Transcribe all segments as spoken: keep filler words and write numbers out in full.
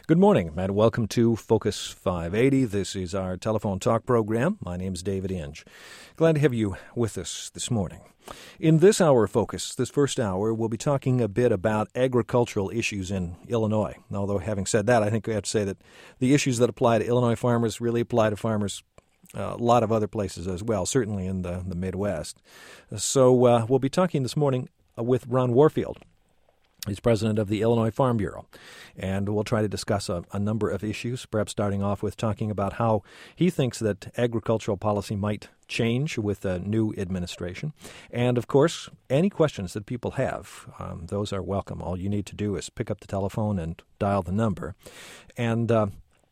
Good morning, and welcome to Focus five eighty. This is our telephone talk program. My name is David Inge. Glad to have you with us this morning. In this hour of Focus, this first hour, we'll be talking a bit about agricultural issues in Illinois. Although, having said that, I think we have to say that the issues that apply to Illinois farmers really apply to farmers uh, a lot of other places as well, certainly in the, the Midwest. So uh, we'll be talking this morning with Ron Warfield. He's president of the Illinois Farm Bureau, and we'll try to discuss a, a number of issues, perhaps starting off with talking about how he thinks that agricultural policy might change with a new administration. And, of course, any questions that people have, um, those are welcome. All you need to do is pick up the telephone and dial the number. And uh,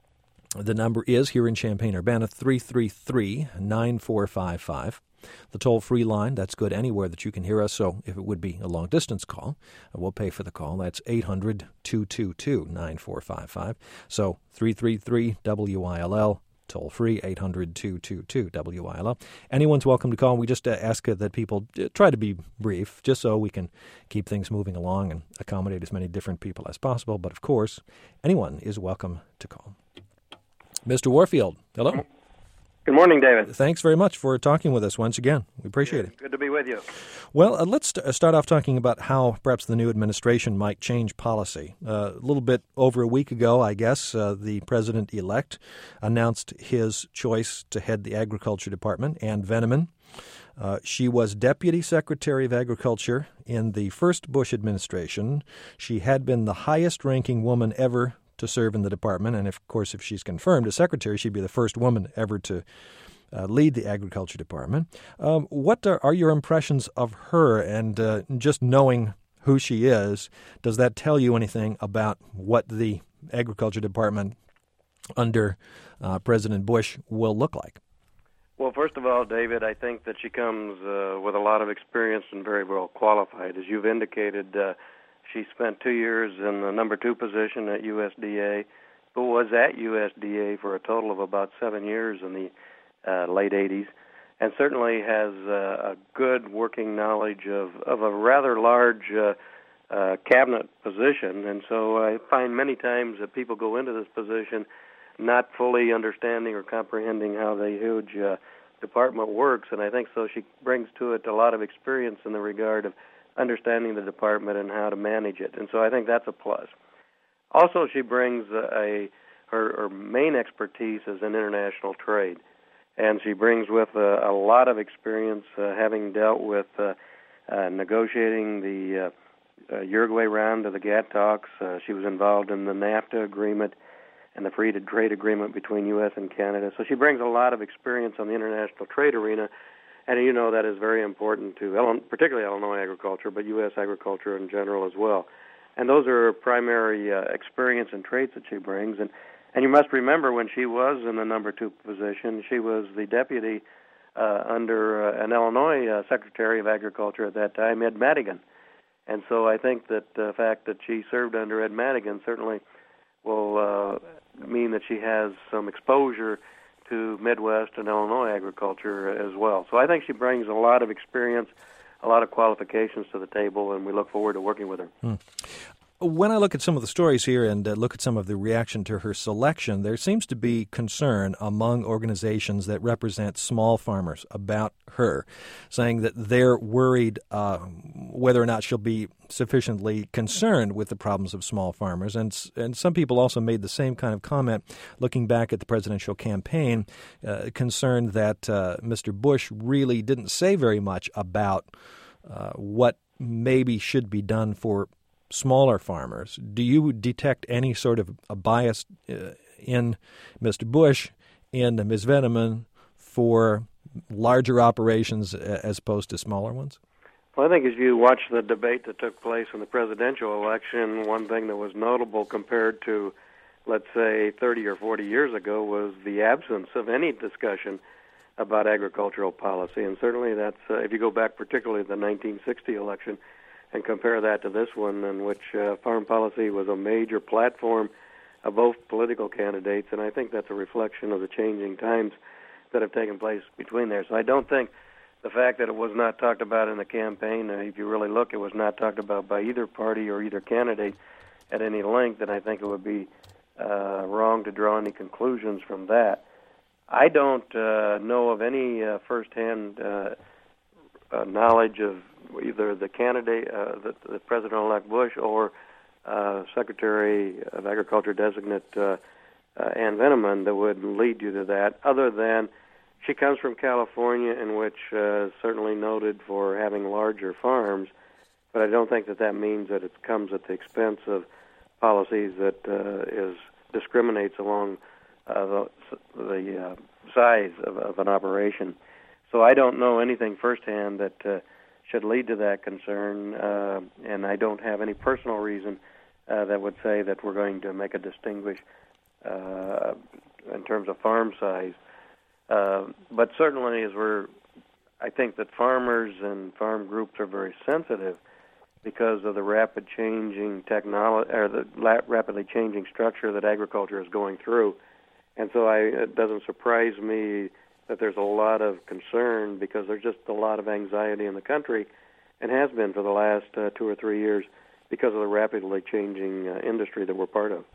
the number is, here in Champaign-Urbana, three three three, nine four five five. The toll-free line, that's good anywhere that you can hear us, so if it would be a long-distance call, we'll pay for the call. That's eight hundred, two two two, nine four five five. So three three three, W I L L, toll-free, eight hundred, two two two, W I L L. Anyone's welcome to call. We just uh, ask uh, that people uh, try to be brief, just so we can keep things moving along and accommodate as many different people as possible. But, of course, anyone is welcome to call. Mister Warfield, hello. Good morning, David. Thanks very much for talking with us once again. We appreciate it. Good to be with you. Well, uh, let's st- start off talking about how perhaps the new administration might change policy. Uh, a little bit over a week ago, I guess, uh, the president-elect announced his choice to head the Agriculture Department, Ann Veneman. Uh, she was Deputy Secretary of Agriculture in the first Bush administration. She had been the highest-ranking woman ever to serve in the department, and of course, if she's confirmed as secretary, she'd be the first woman ever to uh, lead the agriculture department. Um, what are, are your impressions of her, and uh, just knowing who she is, does that tell you anything about what the agriculture department under uh, President Bush will look like? Well, first of all, David, I think that she comes uh, with a lot of experience and very well qualified. As you've indicated, uh, she spent two years in the number two position at U S D A, but was at U S D A for a total of about seven years in the uh, late eighties, and certainly has uh, a good working knowledge of, of a rather large uh, uh, cabinet position. And so I find many times that people go into this position not fully understanding or comprehending how the huge uh, department works, and I think so she brings to it a lot of experience in the regard of understanding the department and how to manage it, and so I think that's a plus. Also, she brings a, a her, her main expertise is in international trade, and she brings with a, a lot of experience, uh, having dealt with uh, uh, negotiating the uh, uh, Uruguay round of the GATT talks. Uh, she was involved in the NAFTA agreement and the free trade agreement between U S and Canada. So she brings a lot of experience on the international trade arena. And you know that is very important to particularly Illinois agriculture, but U S agriculture in general as well. And those are her primary uh, experience and traits that she brings. And, and you must remember when she was in the number two position, she was the deputy uh, under uh, an Illinois uh, Secretary of Agriculture at that time, Ed Madigan. And so I think that the fact that she served under Ed Madigan certainly will uh, mean that she has some exposure to Midwest and Illinois agriculture as well. So I think she brings a lot of experience, a lot of qualifications to the table, and we look forward to working with her. Hmm. When I look at some of the stories here and uh, look at some of the reaction to her selection, there seems to be concern among organizations that represent small farmers about her, saying that they're worried uh, whether or not she'll be sufficiently concerned with the problems of small farmers. And and some people also made the same kind of comment looking back at the presidential campaign, uh, concerned that uh, Mister Bush really didn't say very much about uh, what maybe should be done for smaller farmers. Do you detect any sort of a bias uh, in Mister Bush, in Miz Veneman, for larger operations as opposed to smaller ones? Well, I think as you watch the debate that took place in the presidential election, one thing that was notable compared to, let's say, thirty or forty years ago was the absence of any discussion about agricultural policy. And certainly that's, uh, if you go back particularly to the nineteen sixty election, and compare that to this one, in which uh, farm policy was a major platform of both political candidates, and I think that's a reflection of the changing times that have taken place between there. So I don't think the fact that it was not talked about in the campaign, uh, if you really look, it was not talked about by either party or either candidate at any length, and I think it would be uh, wrong to draw any conclusions from that. I don't uh, know of any uh, firsthand uh, uh, knowledge of either the candidate, uh, the, the President-elect Bush, or uh, Secretary of Agriculture designate uh, uh, Ann Veneman that would lead you to that, other than she comes from California, in which uh, is certainly noted for having larger farms, but I don't think that that means that it comes at the expense of policies that uh, is discriminates along uh, the, the uh, size of, of an operation. So I don't know anything firsthand that uh, should lead to that concern, uh, and I don't have any personal reason uh, that would say that we're going to make a distinguish uh, in terms of farm size. Uh, but certainly, as we're, I think that farmers and farm groups are very sensitive because of the rapid changing technology or the la- rapidly changing structure that agriculture is going through, and so I, it doesn't surprise me that there's a lot of concern because there's just a lot of anxiety in the country, and has been for the last uh, two or three years because of the rapidly changing uh, industry that we're part of.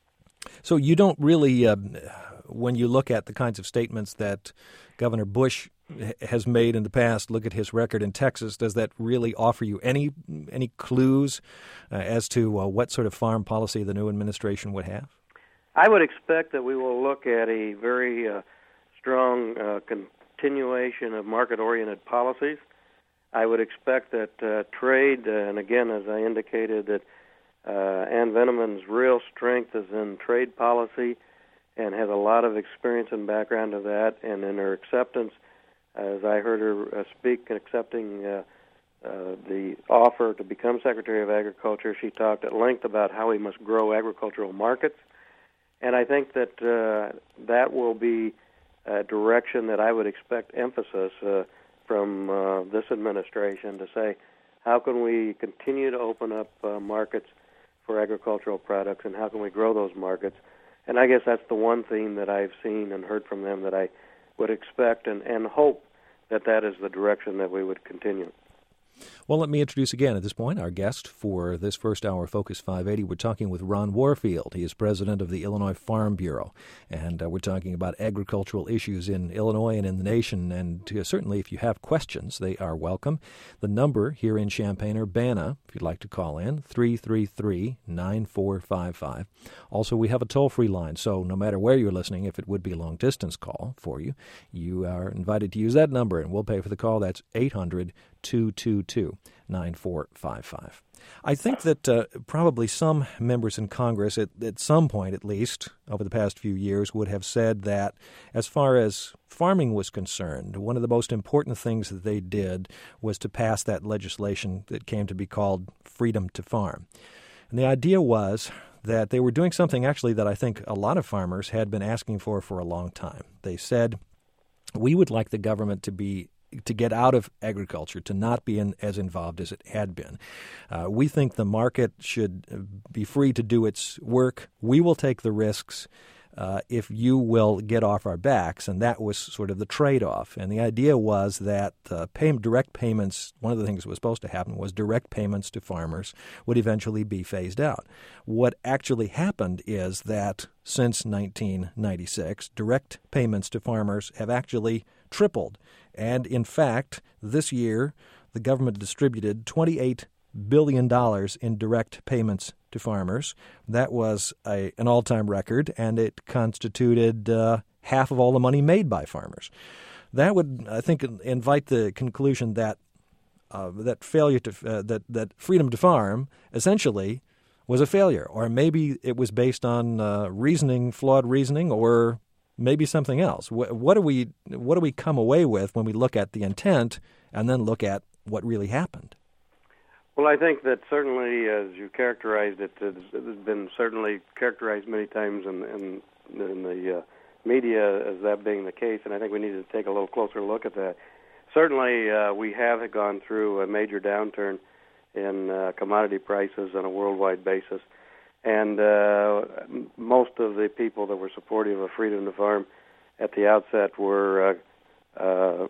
So you don't really, uh, when you look at the kinds of statements that Governor Bush has made in the past, look at his record in Texas, does that really offer you any any clues uh, as to uh, what sort of farm policy the new administration would have? I would expect that we will look at a very uh, strong uh, continuation of market-oriented policies. I would expect that uh, trade, uh, and again, as I indicated, that uh, Ann Veneman's real strength is in trade policy and has a lot of experience and background of that, and in her acceptance, as I heard her uh, speak, accepting uh, uh, the offer to become Secretary of Agriculture, she talked at length about how we must grow agricultural markets. And I think that uh, that will be a direction that I would expect emphasis uh, from uh, this administration to say, how can we continue to open up uh, markets for agricultural products, and how can we grow those markets? And I guess that's the one theme that I've seen and heard from them that I would expect and, and hope that that is the direction that we would continue. Well, let me introduce again at this point our guest for this first hour of Focus five eighty. We're talking with Ron Warfield. He is president of the Illinois Farm Bureau, and uh, we're talking about agricultural issues in Illinois and in the nation. And uh, certainly, if you have questions, they are welcome. The number here in Champaign-Urbana, if you'd like to call in, three three three, nine four five five. Also, we have a toll-free line, so no matter where you're listening, if it would be a long-distance call for you, you are invited to use that number, and we'll pay for the call. That's eight hundred, two two two, nine four five five. I think that uh, probably some members in Congress, at, at some point at least, over the past few years, would have said that as far as farming was concerned, one of the most important things that they did was to pass that legislation that came to be called Freedom to Farm. And the idea was that they were doing something actually that I think a lot of farmers had been asking for for a long time. They said, we would like the government to be to get out of agriculture, to not be in, as involved as it had been. Uh, we think the market should be free to do its work. We will take the risks uh, if you will get off our backs, and that was sort of the trade-off. And the idea was that uh, pay, direct payments, one of the things that was supposed to happen was direct payments to farmers would eventually be phased out. What actually happened is that since nineteen ninety-six, direct payments to farmers have actually tripled. And in fact, this year, the government distributed twenty-eight billion dollars in direct payments to farmers. That was a, an all-time record, and it constituted uh, half of all the money made by farmers. That would, I think, invite the conclusion that uh, that failure to uh, that that freedom to farm essentially was a failure, or maybe it was based on uh, reasoning, flawed reasoning, or maybe something else. What, what do we what do we come away with when we look at the intent and then look at what really happened? Well, I think that certainly, as you characterized it, it has been certainly characterized many times in, in, in the uh, media as that being the case, and I think we need to take a little closer look at that. Certainly, uh, we have gone through a major downturn in uh, commodity prices on a worldwide basis. And uh, most of the people that were supportive of freedom to farm at the outset were uh, uh,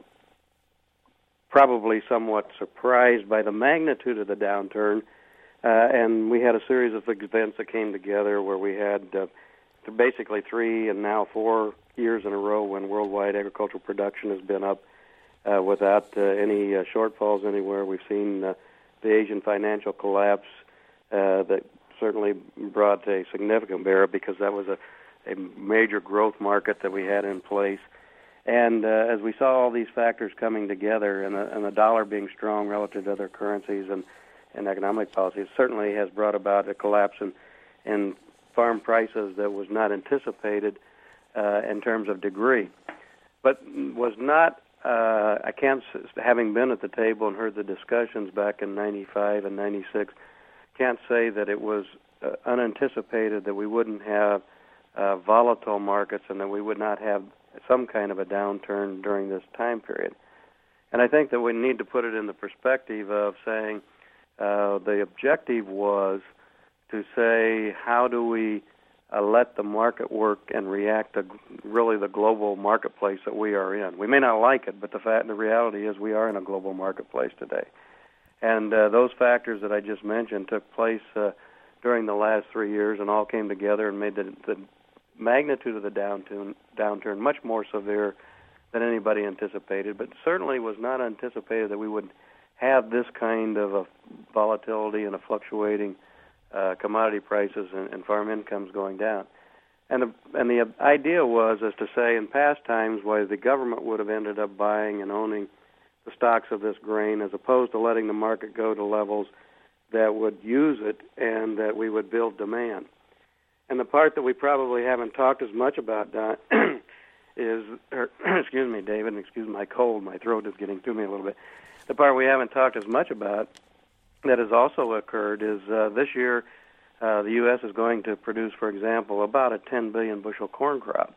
probably somewhat surprised by the magnitude of the downturn. Uh, and we had a series of events that came together where we had uh, basically three and now four years in a row when worldwide agricultural production has been up uh, without uh, any uh, shortfalls anywhere. We've seen uh, the Asian financial collapse uh, that certainly brought a significant bear because that was a, a major growth market that we had in place. And uh, as we saw all these factors coming together and the, and the dollar being strong relative to other currencies and, and economic policies, certainly has brought about a collapse in, in farm prices that was not anticipated uh, in terms of degree. But was not, uh, I can't, having been at the table and heard the discussions back in ninety-five and ninety-six, can't say that it was uh, unanticipated that we wouldn't have uh, volatile markets and that we would not have some kind of a downturn during this time period. And I think that we need to put it in the perspective of saying uh, the objective was to say, how do we uh, let the market work and react to really the global marketplace that we are in? We may not like it, but the fact, the reality is we are in a global marketplace today. And uh, those factors that I just mentioned took place uh, during the last three years and all came together and made the, the magnitude of the downturn, downturn much more severe than anybody anticipated, but certainly was not anticipated that we would have this kind of a volatility and a fluctuating uh, commodity prices and, and farm incomes going down. And the, and the idea was, as to say, in past times, why the government would have ended up buying and owning the stocks of this grain as opposed to letting the market go to levels that would use it and that we would build demand. And the part that we probably haven't talked as much about, Don, is, or, excuse me, David, and excuse my cold, my throat is getting to me a little bit. The part we haven't talked as much about that has also occurred is uh, this year uh, the U S is going to produce, for example, about a ten billion bushel corn crop.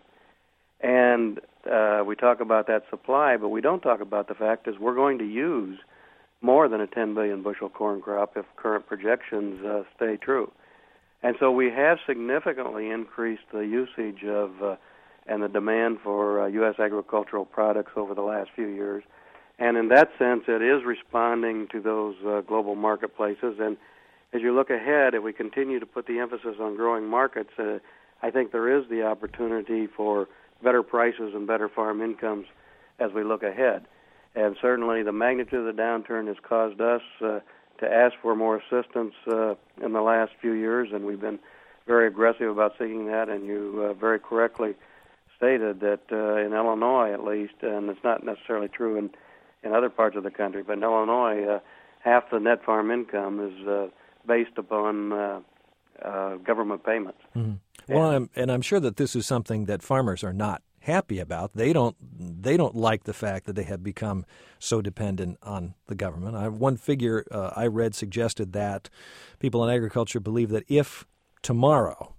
And uh, we talk about that supply, but we don't talk about the fact is we're going to use more than a ten billion bushel corn crop if current projections uh, stay true. And so we have significantly increased the usage of uh, and the demand for uh, U S agricultural products over the last few years. And in that sense, it is responding to those uh, global marketplaces. And as you look ahead, if we continue to put the emphasis on growing markets, uh, I think there is the opportunity for better prices and better farm incomes as we look ahead. And certainly the magnitude of the downturn has caused us uh, to ask for more assistance uh, in the last few years, and we've been very aggressive about seeking that, and you uh, very correctly stated that uh, in Illinois at least, and it's not necessarily true in, in other parts of the country, but in Illinois, uh, half the net farm income is uh, based upon uh, uh, government payments. Mm-hmm. Well, I'm, and I'm sure that this is something that farmers are not happy about. They don't they don't like the fact that they have become so dependent on the government. I have one figure uh, I read suggested that people in agriculture believe that if tomorrow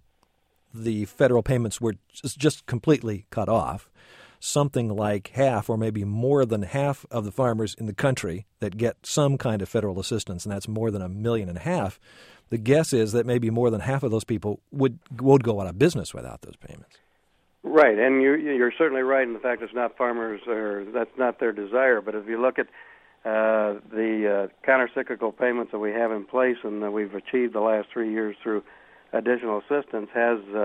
the federal payments were just, just completely cut off, something like half or maybe more than half of the farmers in the country that get some kind of federal assistance, and that's more than a million and a half, the guess is that maybe more than half of those people would would go out of business without those payments. Right, and you're, you're certainly right in the fact it's not farmers, or that's not their desire. But if you look at uh, the uh, counter-cyclical payments that we have in place and that we've achieved the last three years through additional assistance, has uh,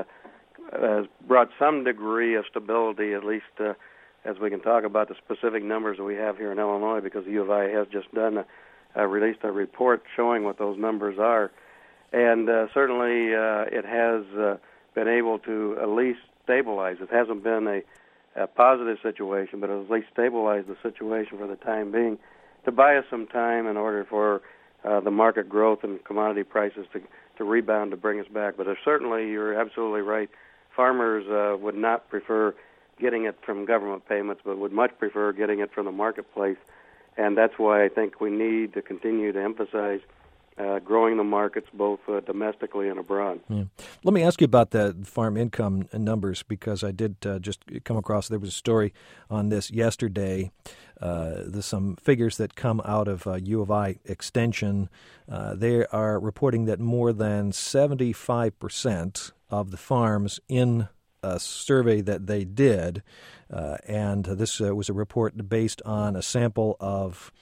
has brought some degree of stability, at least uh, as we can talk about the specific numbers that we have here in Illinois, because the U of I has just done a, uh, released a report showing what those numbers are. And uh, certainly uh, it has uh, been able to at least stabilize. It hasn't been a, a positive situation, but at least stabilized the situation for the time being to buy us some time in order for uh, the market growth and commodity prices to, to rebound to bring us back. But certainly, you're absolutely right. Farmers uh, would not prefer getting it from government payments, but would much prefer getting it from the marketplace. And that's why I think we need to continue to emphasize Uh, growing the markets both uh, domestically and abroad. Yeah. Let me ask you about the farm income numbers, because I did uh, just come across, there was a story on this yesterday. Uh, there's some figures that come out of uh, U of I Extension. Uh, they are reporting that more than seventy-five percent of the farms in a survey that they did, uh, and this uh, was a report based on a sample of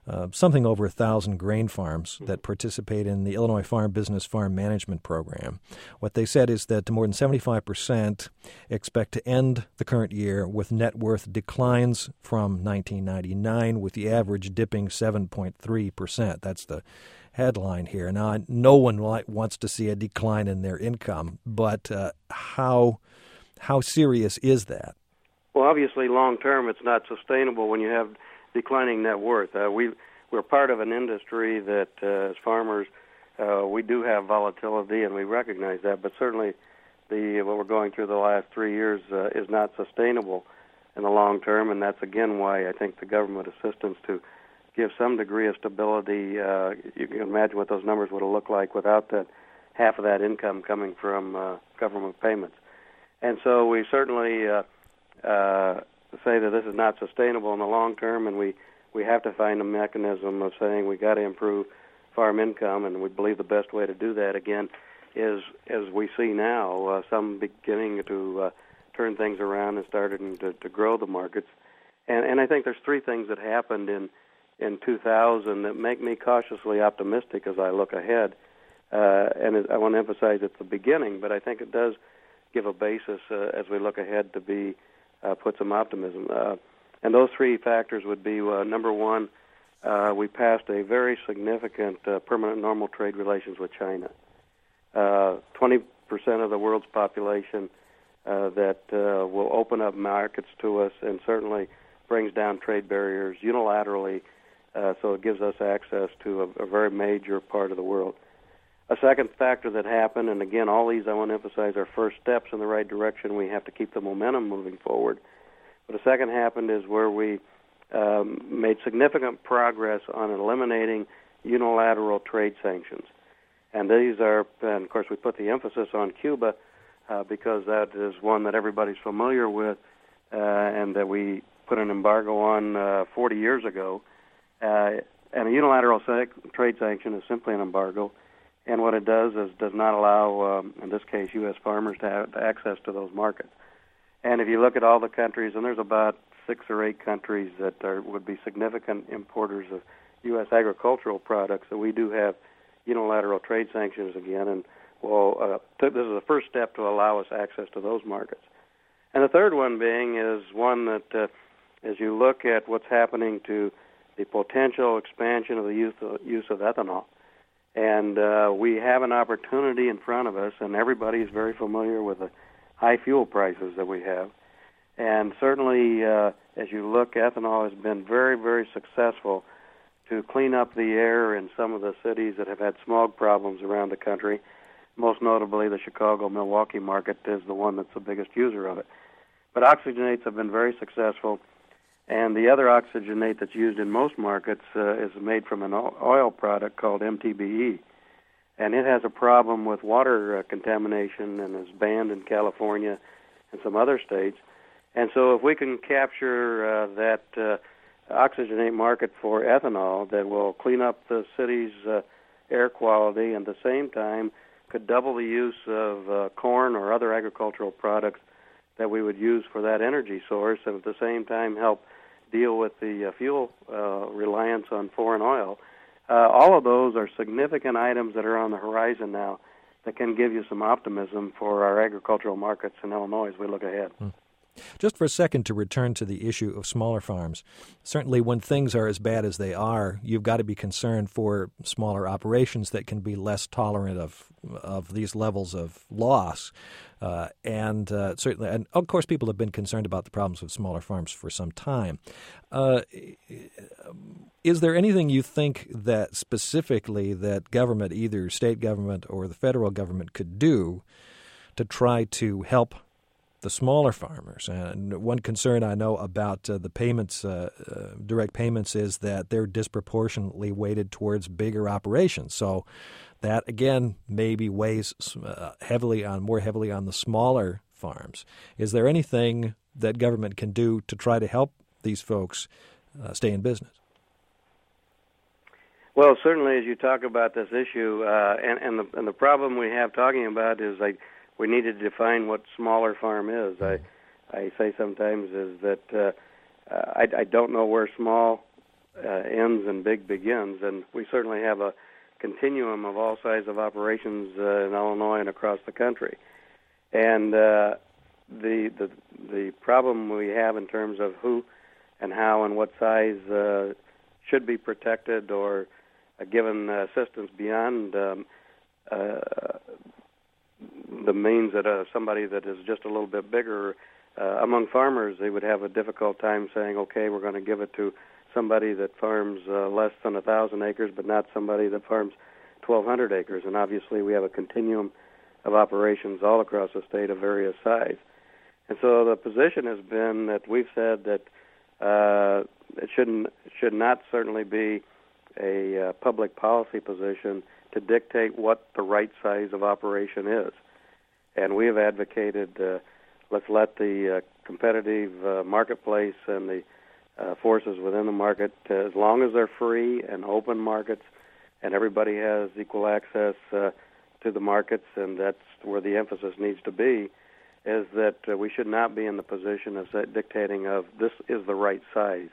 uh, something over a thousand grain farms that participate in the Illinois Farm Business Farm Management Program. What they said is that more than seventy-five percent expect to end the current year with net worth declines from nineteen ninety-nine, with the average dipping seven point three percent. That's the headline here. Now, no one wants to see a decline in their income, but uh, how how serious is that? Well, obviously, long term, it's not sustainable when you have declining net worth. Uh, we we're part of an industry that, uh, as farmers, uh, we do have volatility, and we recognize that. But certainly, the what we're going through the last three years uh, is not sustainable in the long term, and that's again why I think the government assistance to give some degree of stability. Uh, you can imagine what those numbers would have looked like without that half of that income coming from uh, government payments. And so we certainly uh, uh, say that this is not sustainable in the long term, and we, we have to find a mechanism of saying we got to improve farm income, and we believe the best way to do that, again, is, as we see now, uh, some beginning to uh, turn things around and starting to, to grow the markets. And, and I think there's three things that happened in in two thousand that make me cautiously optimistic as I look ahead. Uh, and I want to emphasize it's the beginning, but I think it does give a basis uh, as we look ahead to be uh, put some optimism. Uh, and those three factors would be, uh, number one, uh, we passed a very significant uh, permanent normal trade relations with China. Uh, twenty percent of the world's population uh, that uh, will open up markets to us and certainly brings down trade barriers unilaterally. Uh, so it gives us access to a, a very major part of the world. A second factor that happened, and again, all these I want to emphasize are first steps in the right direction. We have to keep the momentum moving forward. But a second happened is where we um, made significant progress on eliminating unilateral trade sanctions. And these are, and of course, we put the emphasis on Cuba uh, because that is one that everybody's familiar with uh, and that we put an embargo on uh, forty years ago. Uh, and a unilateral sec- trade sanction is simply an embargo, and what it does is does not allow, um, in this case, U S farmers to have access to those markets. And if you look at all the countries, and there's about six or eight countries that are, would be significant importers of U S agricultural products, that we do have unilateral trade sanctions again, and well, uh, t- this is the first step to allow us access to those markets. And the third one being is one that, uh, as you look at what's happening to the potential expansion of the use of, use of ethanol. And uh, we have an opportunity in front of us, and everybody is very familiar with the high fuel prices that we have. And certainly, uh, as you look, ethanol has been very, very successful to clean up the air in some of the cities that have had smog problems around the country. Most notably, the Chicago-Milwaukee market is the one that's the biggest user of it. But oxygenates have been very successful. And the other oxygenate that's used in most markets uh, is made from an oil product called M T B E. And it has a problem with water uh, contamination and is banned in California and some other states. And so if we can capture uh, that uh, oxygenate market for ethanol that will clean up the city's uh, air quality and at the same time could double the use of uh, corn or other agricultural products that we would use for that energy source, and at the same time help deal with the uh, fuel uh, reliance on foreign oil. Uh, all of those are significant items that are on the horizon now that can give you some optimism for our agricultural markets in Illinois as we look ahead. Mm. Just for a second to return to the issue of smaller farms. Certainly when things are as bad as they are, you've got to be concerned for smaller operations that can be less tolerant of of these levels of loss. Uh, and uh, certainly, and of course, people have been concerned about the problems with smaller farms for some time. Uh, is there anything you think that specifically that government, either state government or the federal government, could do to try to help the smaller farmers? And one concern I know about uh, the payments, uh, uh, direct payments, is that they're disproportionately weighted towards bigger operations. So that, again, maybe weighs uh, heavily on, more heavily on the smaller farms. Is there anything that government can do to try to help these folks uh, stay in business? Well, certainly as you talk about this issue, uh, and, and, the, and the problem we have talking about is like, we need to define what smaller farm is. I, I say sometimes is that uh, I, I don't know where small uh, ends and big begins, and we certainly have a continuum of all sizes of operations uh, in Illinois and across the country. And uh, the, the the problem we have in terms of who and how and what size uh, should be protected or uh, given uh, assistance beyond um, uh, the means that uh, somebody that is just a little bit bigger, uh, among farmers, they would have a difficult time saying, okay, we're going to give it to somebody that farms uh, less than one thousand acres, but not somebody that farms twelve hundred acres. And obviously we have a continuum of operations all across the state of various size. And so the position has been that we've said that uh, it shouldn't should not certainly be a uh, public policy position to dictate what the right size of operation is. And we have advocated uh, let's let the uh, competitive uh, marketplace and the uh, forces within the market, uh, as long as they're free and open markets and everybody has equal access uh, to the markets, and that's where the emphasis needs to be, is that uh, we should not be in the position of dictating of this is the right size.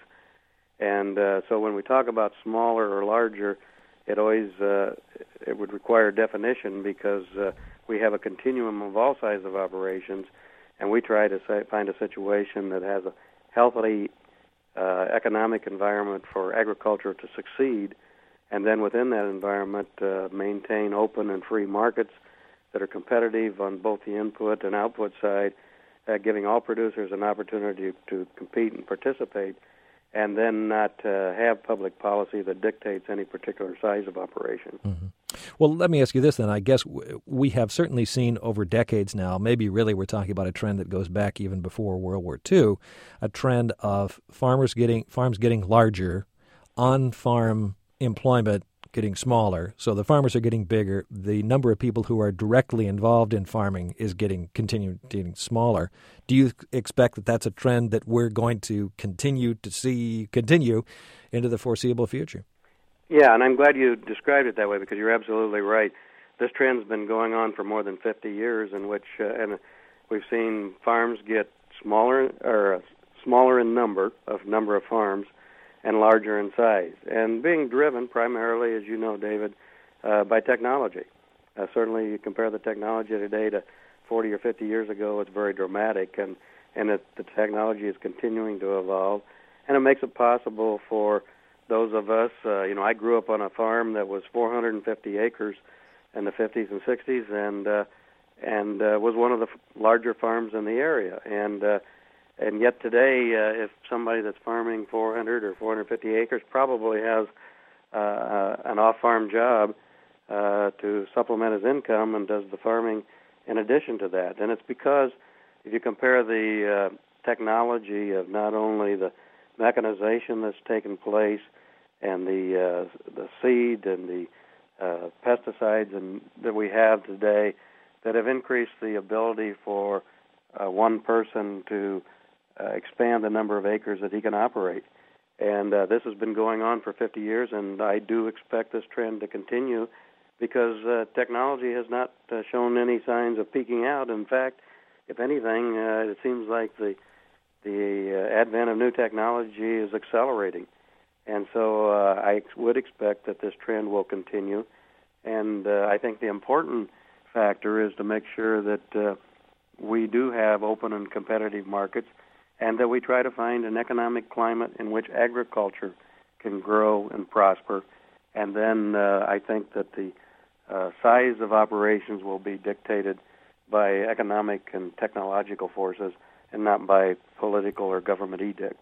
And uh, so when we talk about smaller or larger, it always uh, it would require definition, because uh, we have a continuum of all sizes of operations, and we try to say, find a situation that has a healthy uh, economic environment for agriculture to succeed, and then within that environment uh, maintain open and free markets that are competitive on both the input and output side, uh, giving all producers an opportunity to compete and participate, and then not uh, have public policy that dictates any particular size of operation. Mm-hmm. Well, let me ask you this then. I guess we have certainly seen over decades now, maybe really we're talking about a trend that goes back even before World War Two, a trend of farmers getting farms getting larger, on-farm employment getting smaller. So the farmers are getting bigger. The number of people who are directly involved in farming is getting continuing getting smaller. Do you expect that that's a trend that we're going to continue to see continue into the foreseeable future? Yeah, and I'm glad you described it that way, because you're absolutely right. This trend's been going on for more than fifty years, in which uh, and we've seen farms get smaller or uh, smaller in number of number of farms, and larger in size, and being driven primarily, as you know, David, uh, by technology. Uh, certainly, you compare the technology today to forty or fifty years ago, it's very dramatic, and, and it, the technology is continuing to evolve, and it makes it possible for those of us, uh, you know, I grew up on a farm that was four hundred fifty acres in the fifties and sixties, and uh, and uh, was one of the f- larger farms in the area, and uh, And yet today, uh, if somebody that's farming four hundred or four hundred fifty acres probably has uh, uh, an off-farm job uh, to supplement his income and does the farming in addition to that. And it's because if you compare the uh, technology of not only the mechanization that's taken place and the uh, the seed and the uh, pesticides and that we have today that have increased the ability for uh, one person to Uh, expand the number of acres that he can operate. And uh, this has been going on for fifty years, and I do expect this trend to continue, because uh, technology has not uh, shown any signs of peaking out. In fact, if anything, uh, it seems like the the uh, advent of new technology is accelerating. And so uh, I would expect that this trend will continue. And uh, I think the important factor is to make sure that uh, we do have open and competitive markets, and that we try to find an economic climate in which agriculture can grow and prosper. And then uh, I think that the uh, size of operations will be dictated by economic and technological forces and not by political or government edict.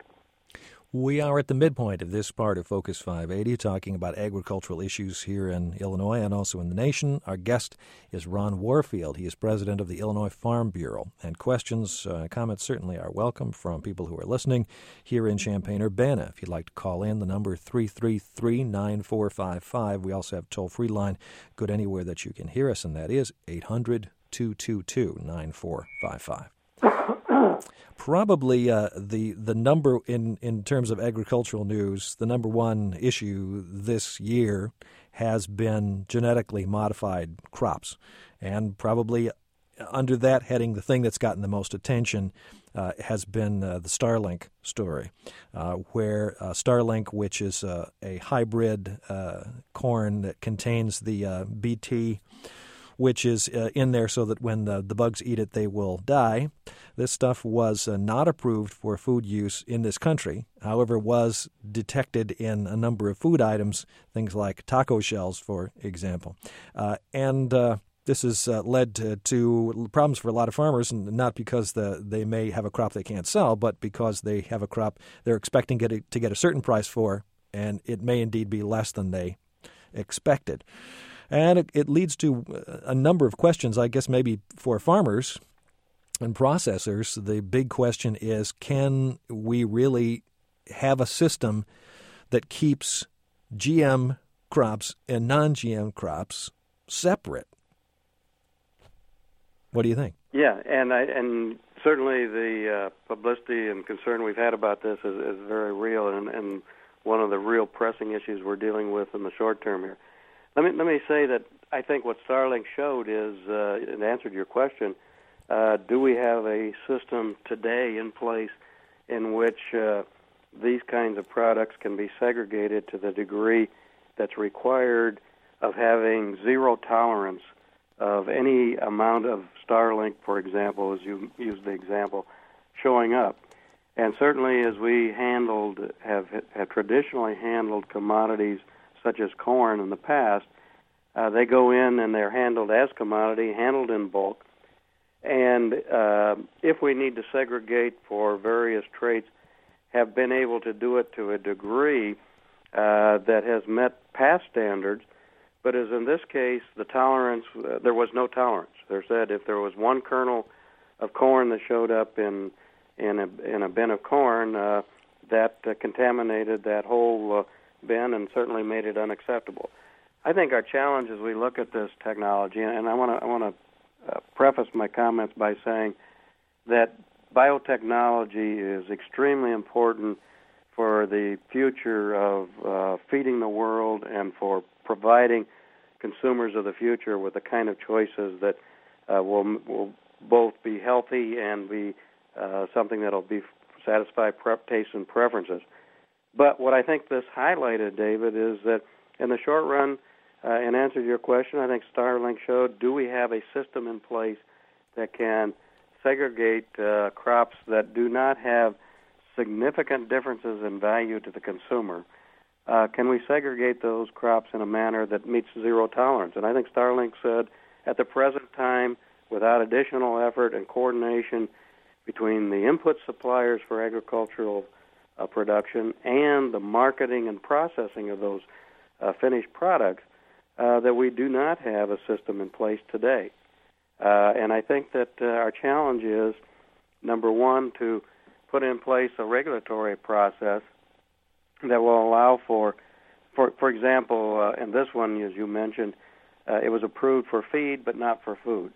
We are at the midpoint of this part of Focus five eighty, talking about agricultural issues here in Illinois and also in the nation. Our guest is Ron Warfield. He is president of the Illinois Farm Bureau. And questions, uh, comments certainly are welcome from people who are listening here in Champaign-Urbana. If you'd like to call in, the number three three three, nine four five five. We also have a toll-free line good anywhere that you can hear us, and that is eight hundred, two two two, nine four five five. Probably uh, the the number in, in terms of agricultural news, the number one issue this year has been genetically modified crops, and probably under that heading, the thing that's gotten the most attention uh, has been uh, the Starlink story, uh, where uh, Starlink, which is uh, a hybrid uh, corn that contains the uh, B T, which is uh, in there so that when the, the bugs eat it, they will die. This stuff was uh, not approved for food use in this country, however, was detected in a number of food items, things like taco shells, for example. Uh, and uh, this has uh, led to, to problems for a lot of farmers, and not because the, they may have a crop they can't sell, but because they have a crop they're expecting get a, to get a certain price for, and it may indeed be less than they expected. And it, it leads to a number of questions, I guess maybe for farmers and processors. The big question is, can we really have a system that keeps G M crops and non-G M crops separate? What do you think? Yeah, and I, and certainly the uh, publicity and concern we've had about this is, is very real, and, and one of the real pressing issues we're dealing with in the short term here. Let me let me say that I think what Starlink showed is, uh, in answer to your question, uh, do we have a system today in place in which uh, these kinds of products can be segregated to the degree that's required of having zero tolerance of any amount of Starlink, for example, as you used the example, showing up? And certainly as we handled, have, have traditionally handled commodities such as corn in the past, uh, they go in and they're handled as commodity, handled in bulk. And uh, if we need to segregate for various traits, have been able to do it to a degree uh, that has met past standards. But as in this case, the tolerance, uh, there was no tolerance. They said if there was one kernel of corn that showed up in in a, in a bin of corn, uh, that uh, contaminated that whole uh, bin and certainly made it unacceptable. I think our challenge as we look at this technology, and I want to I want to uh, preface my comments by saying that biotechnology is extremely important for the future of uh, feeding the world and for providing consumers of the future with the kind of choices that uh, will will both be healthy and be uh, something that will be satisfy prep tastes and preferences. But what I think this highlighted, David, is that in the short run, uh, in answer to your question, I think Starlink showed, do we have a system in place that can segregate uh, crops that do not have significant differences in value to the consumer? Uh, can we segregate those crops in a manner that meets zero tolerance? And I think Starlink said, at the present time, without additional effort and coordination between the input suppliers for agricultural uh, production and the marketing and processing of those uh, finished products, uh, that we do not have a system in place today. Uh, and I think that uh, our challenge is, number one, to put in place a regulatory process that will allow for, for, for example, uh, in this one, as you mentioned, uh, it was approved for feed but not for food.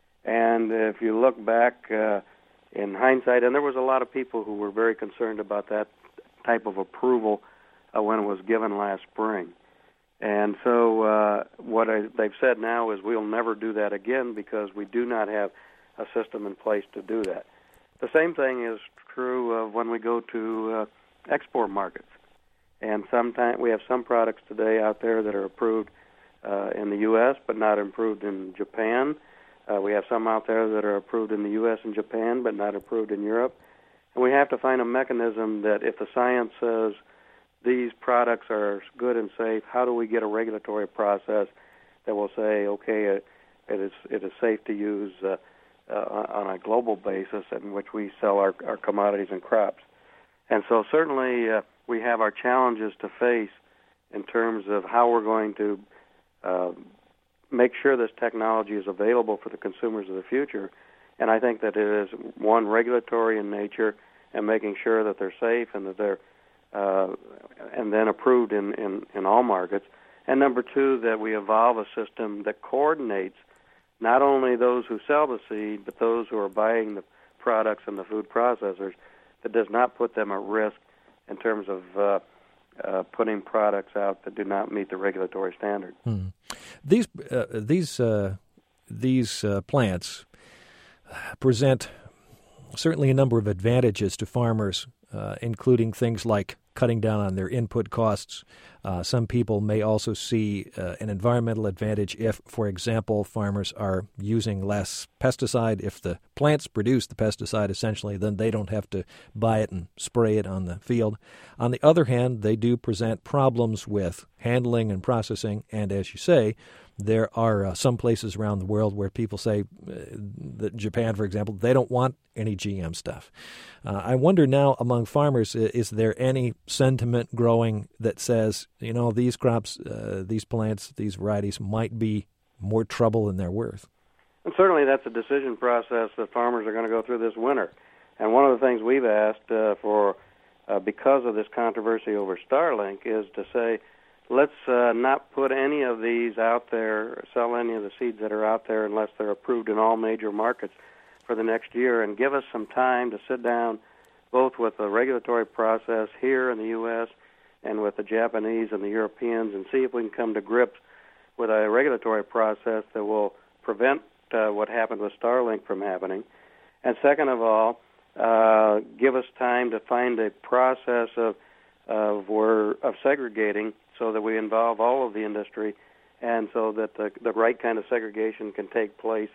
And if you look back uh, in hindsight, and there was a lot of people who were very concerned about that type of approval uh, when it was given last spring. And so uh, what I, they've said now is we'll never do that again because we do not have a system in place to do that. The same thing is true of when we go to uh, export markets. And sometimes we have some products today out there that are approved uh, in the U S but not approved in Japan. Uh, we have some out there that are approved in the U S and Japan but not approved in Europe. And we have to find a mechanism that if the science says these products are good and safe, how do we get a regulatory process that will say, okay, it, it is it is safe to use uh, uh, on a global basis in which we sell our, our commodities and crops? And so certainly uh, we have our challenges to face in terms of how we're going to uh, make sure this technology is available for the consumers of the future. And I think that it is, one, regulatory in nature and making sure that they're safe and that they're uh, and then approved in, in, in all markets. And number two, that we evolve a system that coordinates not only those who sell the seed, but those who are buying the products and the food processors, that does not put them at risk in terms of uh, uh, putting products out that do not meet the regulatory standard. Hmm. These uh, these uh, these uh, plants present certainly a number of advantages to farmers, uh, including things like cutting down on their input costs. Uh, some people may also see uh, an environmental advantage if, for example, farmers are using less pesticide. If the plants produce the pesticide, essentially, then they don't have to buy it and spray it on the field. On the other hand, they do present problems with handling and processing, and as you say, there are uh, some places around the world where people say, uh, that Japan, for example, they don't want any G M stuff. Uh, I wonder now among farmers, is there any sentiment growing that says, you know, these crops, uh, these plants, these varieties might be more trouble than they're worth? And certainly that's a decision process that farmers are going to go through this winter. And one of the things we've asked uh, for, uh, because of this controversy over Starlink, is to say, let's uh, not put any of these out there, or sell any of the seeds that are out there unless they're approved in all major markets for the next year, and give us some time to sit down both with the regulatory process here in the U S and with the Japanese and the Europeans, and see if we can come to grips with a regulatory process that will prevent uh, what happened with Starlink from happening. And second of all, uh, give us time to find a process of of, we're, of segregating so that we involve all of the industry, and so that the, the right kind of segregation can take place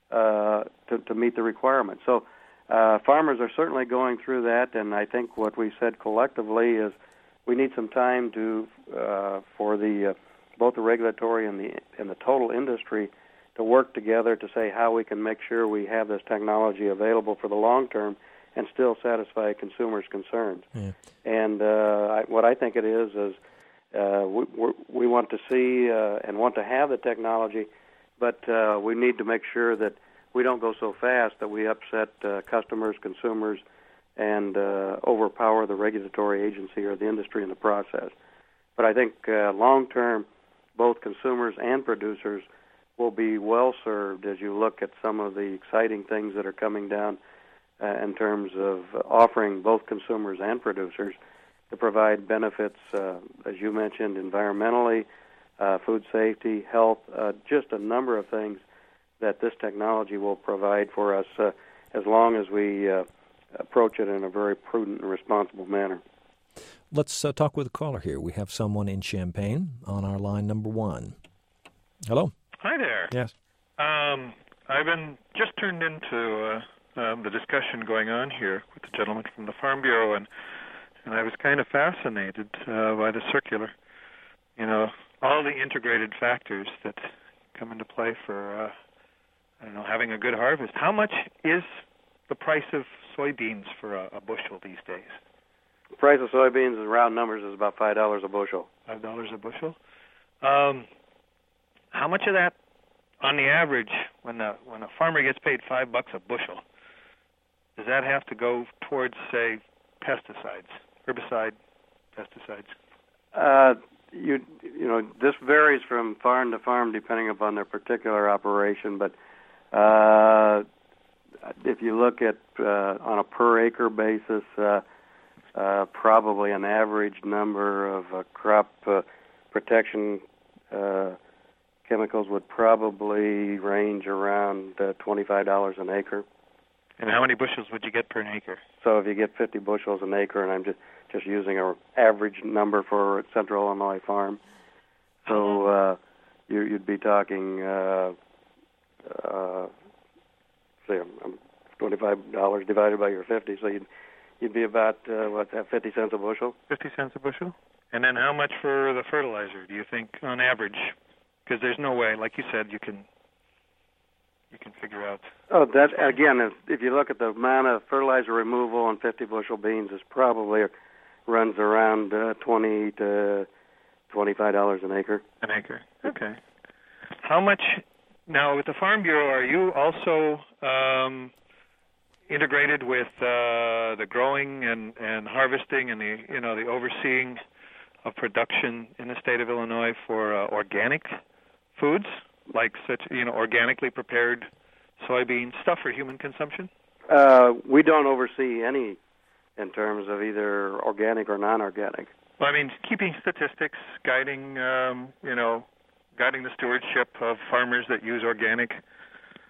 uh, to, to meet the requirements. So uh, farmers are certainly going through that, and I think what we said collectively is we need some time to uh, for the uh, both the regulatory and the and the total industry to work together to say how we can make sure we have this technology available for the long term and still satisfy consumers' concerns. Yeah. And uh, I, what I think it is is uh, we, we want to see uh, and want to have the technology, but uh, we need to make sure that we don't go so fast that we upset uh, customers, consumers, and uh, overpower the regulatory agency or the industry in the process. But I think uh, long-term, both consumers and producers will be well served as you look at some of the exciting things that are coming down uh, in terms of offering both consumers and producers to provide benefits, uh, as you mentioned, environmentally, uh, food safety, health, uh, just a number of things that this technology will provide for us uh, as long as we uh, approach it in a very prudent and responsible manner. Let's uh, talk with a caller here. We have someone in Champaign on our line number one. Hello. Hi there. Yes. Um, I've been just turned into uh, um, the discussion going on here with the gentleman from the Farm Bureau, and and I was kind of fascinated uh, by the circular. You know, all the integrated factors that come into play for, uh, I don't know, having a good harvest. How much is the price of soybeans for a, a bushel these days? The price of soybeans, in round numbers, is about five dollars a bushel. Five dollars a bushel. Um, how much of that, on the average, when a when a farmer gets paid five bucks a bushel, does that have to go towards, say, pesticides, herbicide, pesticides? Uh, you you know, this varies from farm to farm depending upon their particular operation. But uh, if you look at uh, on a per acre basis. Uh, Uh, probably an average number of uh, crop uh, protection uh, chemicals would probably range around uh, twenty-five dollars an acre. And how many bushels would you get per an acre? So if you get fifty bushels an acre, and I'm just, just using an average number for a Central Illinois farm, so uh, you, you'd be talking, uh, uh, say, um, twenty-five dollars divided by your fifty, so you'd You'd be about, uh, what, fifty cents a bushel? fifty cents a bushel? And then how much for the fertilizer, do you think, on average? Because there's no way, like you said, you can you can figure out. Oh, that, again, if, if you look at the amount of fertilizer removal on fifty bushel beans, it probably runs around uh, twenty to twenty-five dollars an acre. An acre, okay. How much, now with the Farm Bureau, are you also Um, integrated with uh, the growing and, and harvesting and the you know the overseeing of production in the state of Illinois for uh, organic foods, like such you know organically prepared soybean stuff for human consumption? Uh, we don't oversee any in terms of either organic or non-organic. Well, I mean, keeping statistics, guiding um, you know, guiding the stewardship of farmers that use organic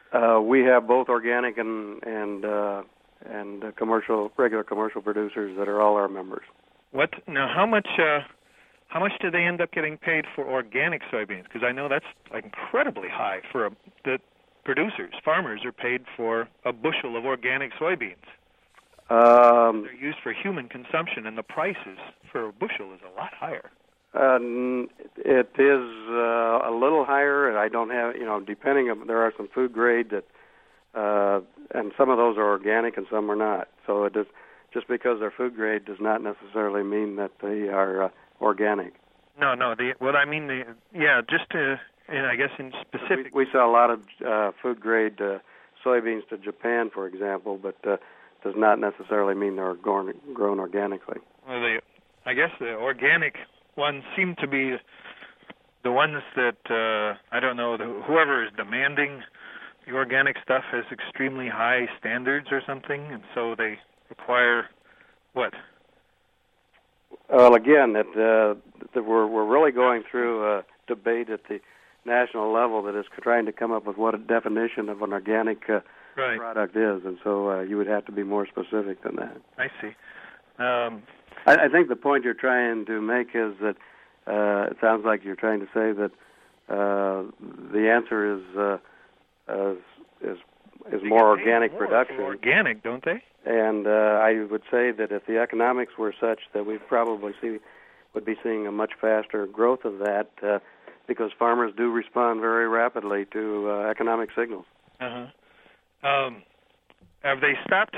Uh, we have both organic and and uh, and uh, commercial, regular commercial producers that are all our members. What now? How much? Uh, how much do they end up getting paid for organic soybeans? Because I know that's like incredibly high for a, the producers. Farmers are paid for a bushel of organic soybeans. Um, They're used for human consumption, and the prices for a bushel is a lot higher. Uh, it is uh, a little higher, and I don't have, you know, depending on, there are some food grade that, uh, and some of those are organic and some are not. So it does, just because they're food grade does not necessarily mean that they are uh, organic. No, no. The what I mean, the yeah, just to, and I guess in specific. We, we sell a lot of uh, food grade uh, soybeans to Japan, for example, but uh, does not necessarily mean they're grown, grown organically. Well, the I guess the organic ones seem to be the ones that, uh, I don't know, the, whoever is demanding the organic stuff has extremely high standards or something, and so they require what? Well, again, that, uh, that we're, we're really going through a debate at the national level that is trying to come up with what a definition of an organic uh, right. product is, and so uh, you would have to be more specific than that. I see. Um, I, I think the point you're trying to make is that uh, it sounds like you're trying to say that uh, the answer is uh, uh, is is more organic more production. for organic, don't they? And uh, I would say that if the economics were such that we probably see would be seeing a much faster growth of that, uh, because farmers do respond very rapidly to uh, economic signals. Uh-huh. Um, have they stopped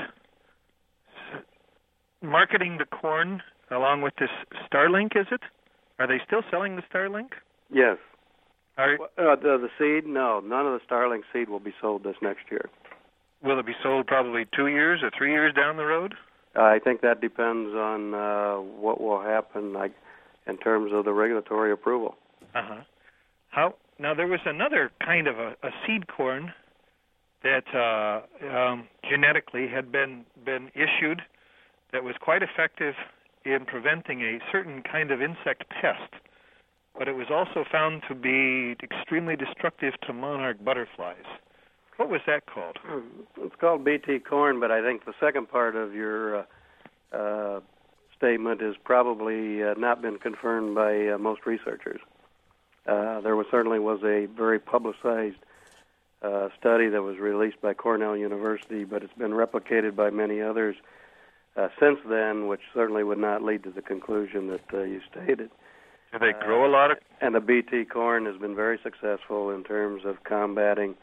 marketing the corn along with this Starlink, is it? Are they still selling the Starlink? Yes. Are, uh, the, the seed, no. None of the Starlink seed will be sold this next year. Will it be sold probably two years or three years down the road? Uh, I think that depends on uh, what will happen like, in terms of the regulatory approval. Uh-huh. How, now, there was another kind of a, a seed corn that uh, um, genetically had been, been issued that was quite effective in preventing a certain kind of insect pest, but it was also found to be extremely destructive to monarch butterflies. What was that called? It's called B T corn, but I think the second part of your uh, uh, statement has probably uh, not been confirmed by uh, most researchers. Uh, there was certainly was a very publicized uh, study that was released by Cornell University, but it's been replicated by many others Uh, since then, which certainly would not lead to the conclusion that uh, you stated. Do they grow a lot of... Uh, and the B T corn has been very successful in terms of combating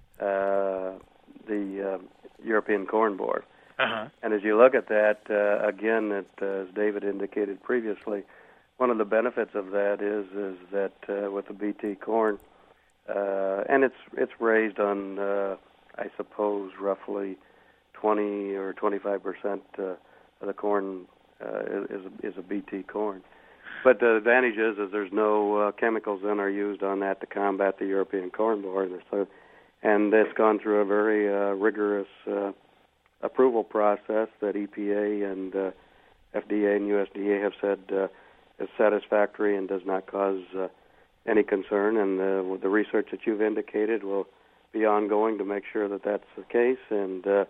uh, the uh, European corn borer. Uh-huh. And as you look at that, uh, again, it, uh, as David indicated previously, one of the benefits of that is is that uh, with the B T corn, uh, and it's it's raised on, uh, I suppose, roughly twenty or twenty-five percent uh, of the corn uh, is is a B T corn. But the advantage is, is there's no uh, chemicals then are used on that to combat the European corn borer. So, and it's gone through a very uh, rigorous uh, approval process that E P A and uh, F D A and U S D A have said uh, is satisfactory and does not cause uh, any concern. And uh, the research that you've indicated will be ongoing to make sure that that's the case. And uh,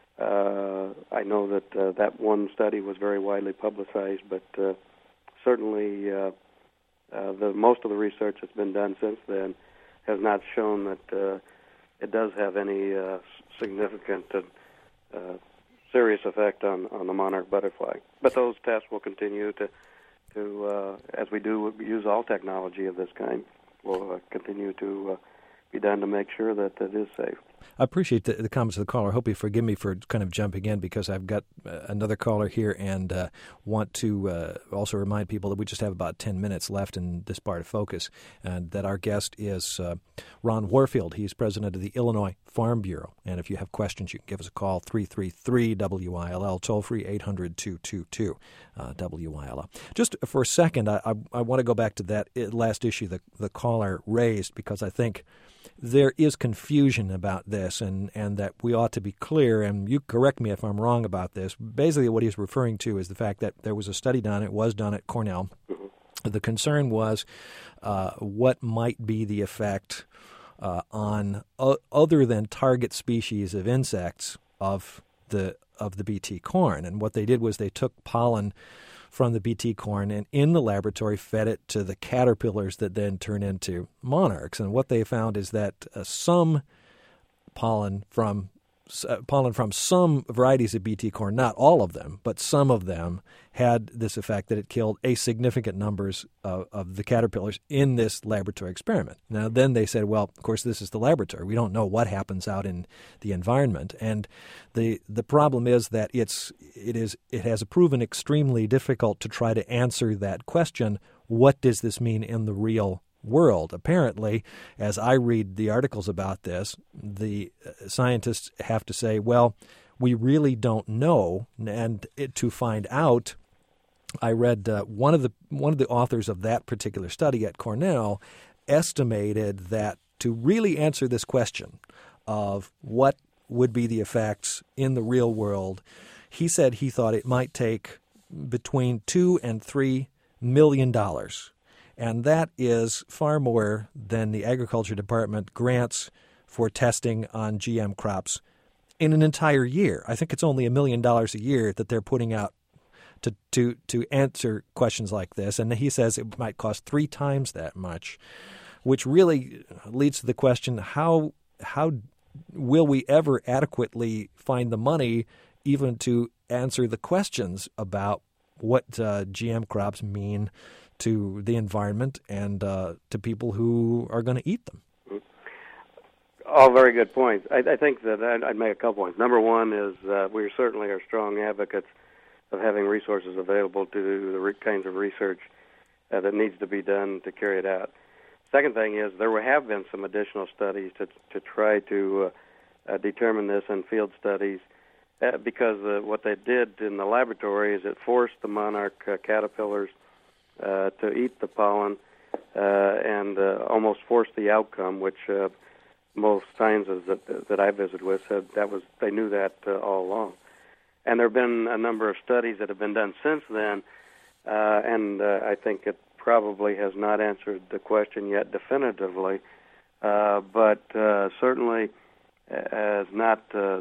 Uh, I know that uh, that one study was very widely publicized, but uh, certainly uh, uh, the most of the research that's been done since then has not shown that uh, it does have any uh, significant uh, uh, serious effect on, on the monarch butterfly. But those tests will continue to, to uh, as we do use all technology of this kind, will uh, continue to uh, be done to make sure that it is safe. I appreciate the, the comments of the caller. I hope you forgive me for kind of jumping in because I've got uh, another caller here and uh, want to uh, also remind people that we just have about ten minutes left in this part of Focus, and that our guest is uh, Ron Warfield. He's president of the Illinois Farm Bureau. And if you have questions, you can give us a call, three three three W I L L, toll-free eight hundred two two two W I L L. Just for a second, I, I, I want to go back to that last issue that the caller raised, because I think there is confusion about this, and, and that we ought to be clear, and you correct me if I'm wrong about this. Basically what he's referring to is the fact that there was a study done, it was done at Cornell. The concern was uh, what might be the effect uh, on uh, other than target species of insects of the of the B T corn. And what they did was they took pollen from the B T corn and in the laboratory fed it to the caterpillars that then turn into monarchs. And what they found is that uh, some pollen from uh, pollen from some varieties of B T corn, not all of them, but some of them had this effect that it killed a significant numbers of, of the caterpillars in this laboratory experiment. Now, then they said, well, of course, this is the laboratory. We don't know what happens out in the environment. And the the problem is that it's it is it has proven extremely difficult to try to answer that question. What does this mean in the real world? Apparently, as I read the articles about this, the scientists have to say, well, we really don't know, and it, to find out, I read uh, one of the one of the authors of that particular study at Cornell estimated that to really answer this question of what would be the effects in the real world, he said he thought it might take between two and three million dollars. And that is far more than the Agriculture Department grants for testing on G M crops in an entire year. I think it's only a million dollars a year that they're putting out to, to, to answer questions like this. And he says it might cost three times that much, which really leads to the question, how how will we ever adequately find the money even to answer the questions about what uh, G M crops mean to the environment and uh, to people who are going to eat them? All very good points. I, I think that I'd, I'd make a couple points. Number one is uh, we certainly are strong advocates of having resources available to do the re- kinds of research uh, that needs to be done to carry it out. Second thing is there have been some additional studies to to try to uh, uh, determine this in field studies uh, because uh, what they did in the laboratory is it forced the monarch uh, caterpillars uh, to eat the pollen uh, and uh, almost forced the outcome, which uh, most scientists that, that I visited with said that was they knew that uh, all along. And there have been a number of studies that have been done since then, uh, and uh, I think it probably has not answered the question yet definitively, uh, but uh, certainly has not, uh,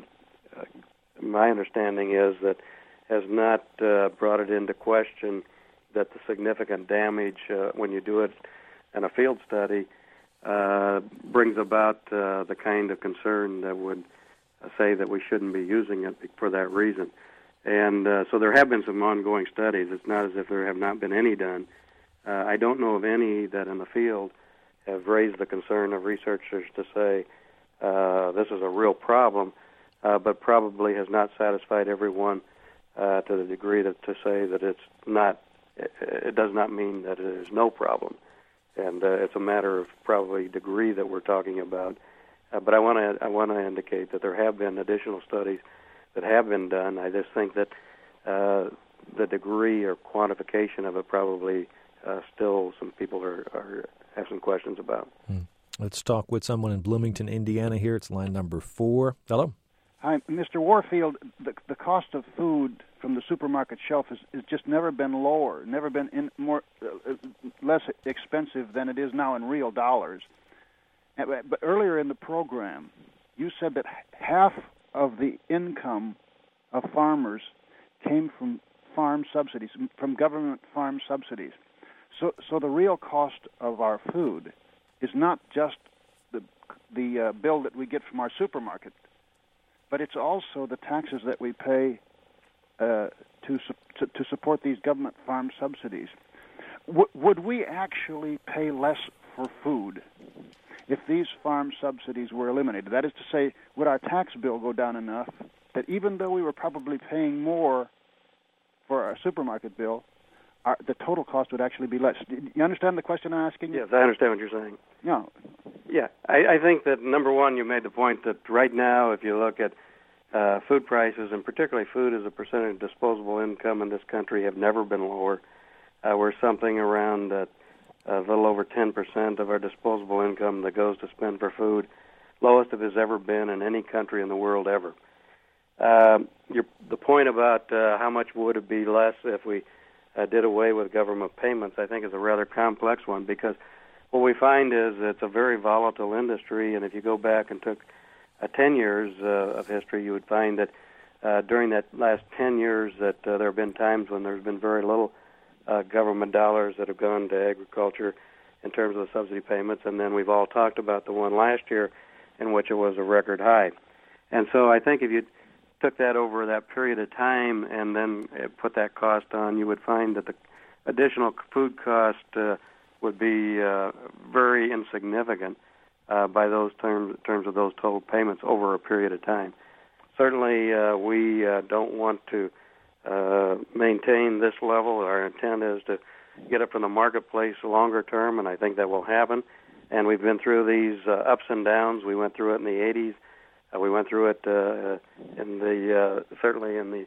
my understanding is that has not uh, brought it into question that the significant damage uh, when you do it in a field study uh, brings about uh, the kind of concern that would uh, say that we shouldn't be using it for that reason. And uh, so there have been some ongoing studies. It's not as if there have not been any done. Uh, I don't know of any that in the field have raised the concern of researchers to say uh, this is a real problem, uh, but probably has not satisfied everyone uh, to the degree that to say that it's not. It, it does not mean that it is no problem, and uh, it's a matter of probably degree that we're talking about. Uh, but I want to I want to indicate that there have been additional studies that have been done. I just think that uh, the degree or quantification of it probably uh, still some people are, are have some questions about. Hmm. Let's talk with someone in Bloomington, Indiana. Here, it's line number four. Hello. Hi, Mister Warfield. The, the cost of food from the supermarket shelf has, has just never been lower, never been in more uh, less expensive than it is now in real dollars. But earlier in the program, you said that half of the income of farmers came from farm subsidies, from government farm subsidies. So, so the real cost of our food is not just the the uh, bill that we get from our supermarket, but it's also the taxes that we pay uh, to, su- to to support these government farm subsidies. W- would we actually pay less for food if these farm subsidies were eliminated? That is to say, would our tax bill go down enough that even though we were probably paying more for our supermarket bill, our, the total cost would actually be less? Do you understand the question I'm asking you? Yes, I understand what you're saying. Yeah. Yeah, I, I think that, number one, you made the point that right now, if you look at uh, food prices, and particularly food as a percentage of disposable income in this country, have never been lower. Uh, we're something around uh, a little over ten percent of our disposable income that goes to spend for food, lowest it has ever been in any country in the world ever. Uh, your, the point about uh, how much would it be less if we uh, did away with government payments, I think is a rather complex one, because what we find is it's a very volatile industry, and if you go back and took uh, ten years uh, of history, you would find that uh, during that last ten years that uh, there have been times when there's been very little uh, government dollars that have gone to agriculture in terms of the subsidy payments, and then we've all talked about the one last year in which it was a record high. And so I think if you took that over that period of time and then uh, put that cost on, you would find that the additional food cost uh, would be uh, very insignificant uh, by those terms, in terms of those total payments over a period of time. Certainly, uh, we uh, don't want to uh, maintain this level. Our intent is to get it from the marketplace longer term, and I think that will happen. And we've been through these uh, ups and downs. We went through it in the eighties. Uh, we went through it uh, in the uh, certainly in the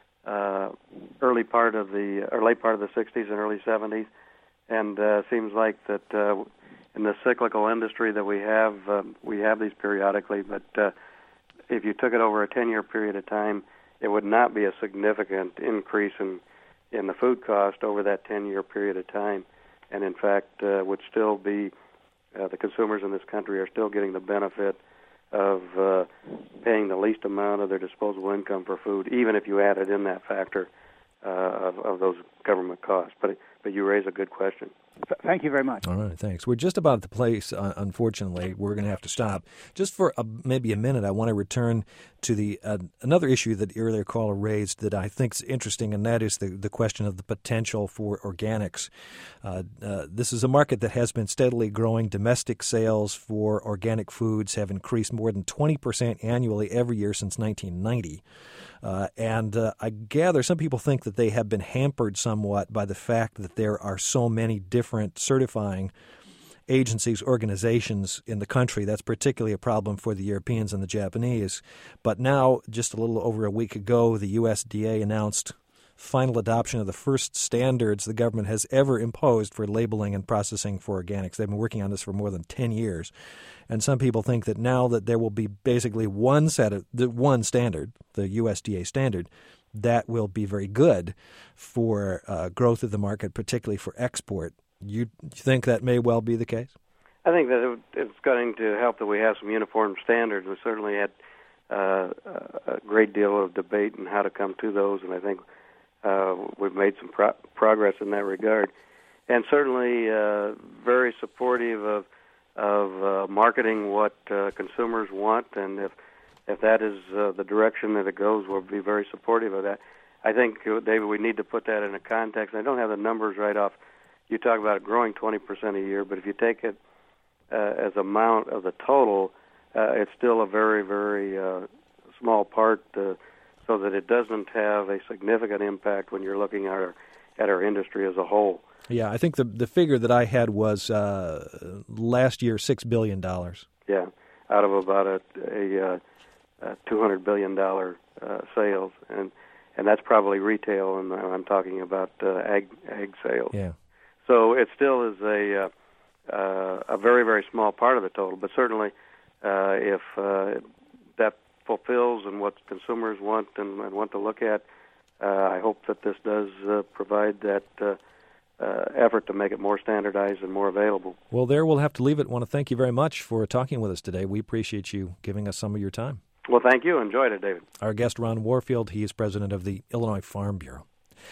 uh, early part of the or late part of the sixties and early seventies. And uh, seems like that uh, in the cyclical industry that we have, uh, we have these periodically. But uh, if you took it over a ten-year period of time, it would not be a significant increase in in the food cost over that ten-year period of time. And in fact, uh, would still be uh, the consumers in this country are still getting the benefit of uh, paying the least amount of their disposable income for food, even if you added in that factor uh, of, of those government costs. But but you raise a good question. Thank you very much. All right, thanks. We're just about at the place, uh, unfortunately, we're going to have to stop. Just for a, maybe a minute, I want to return to the uh, another issue that the earlier caller raised that I think is interesting, and that is the, the question of the potential for organics. Uh, uh, this is a market that has been steadily growing. Domestic sales for organic foods have increased more than twenty percent annually every year since nineteen ninety. Uh, and uh, I gather some people think that they have been hampered somewhat by the fact that there are so many different certifying agencies, organizations in the country. That's particularly a problem for the Europeans and the Japanese. But now, just a little over a week ago, the U S D A announced final adoption of the first standards the government has ever imposed for labeling and processing for organics. They've been working on this for more than ten years. And some people think that now that there will be basically one set of the one standard, the U S D A standard, that will be very good for uh, growth of the market, particularly for export. You think that may well be the case? I think that it, it's going to help that we have some uniform standards. We certainly had uh, a great deal of debate on how to come to those, and I think uh, we've made some pro- progress in that regard. And certainly uh, very supportive of of uh, marketing what uh, consumers want, and if if that is uh, the direction that it goes, we'll be very supportive of that. I think, uh, David, we need to put that in a context. I don't have the numbers right off. You talk about it growing twenty percent a year, but if you take it uh, as amount of the total, uh, it's still a very, very uh, small part, uh, so that it doesn't have a significant impact when you're looking at our, at our industry as a whole. Yeah, I think the the figure that I had was uh, last year six billion dollars. Yeah, out of about a, a, a two hundred billion dollars uh, sales, and and that's probably retail, and I'm talking about uh, ag ag sales. Yeah. So it still is a uh, uh, a very very small part of the total, but certainly uh, if uh, that fulfills and what consumers want and, and want to look at, uh, I hope that this does uh, provide that. Uh, Uh, effort to make it more standardized and more available. Well, there we'll have to leave it. I want to thank you very much for talking with us today. We appreciate you giving us some of your time. Well, thank you. Enjoyed it, David. Our guest, Ron Warfield, he is president of the Illinois Farm Bureau.